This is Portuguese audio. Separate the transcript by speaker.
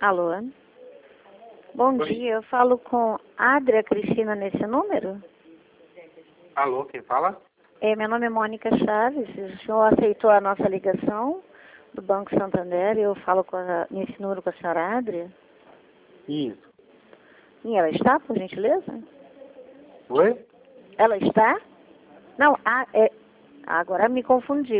Speaker 1: Alô? Bom
Speaker 2: Oi.
Speaker 1: dia, eu falo com Adria Cristina nesse número?
Speaker 2: Alô, quem fala?
Speaker 1: Meu nome é Mônica Chaves, o senhor aceitou a nossa ligação do Banco Santander e eu falo nesse número com a senhora Adria?
Speaker 2: Isso.
Speaker 1: E ela está, por gentileza?
Speaker 2: Oi?
Speaker 1: Ela está? Não, agora me confundi.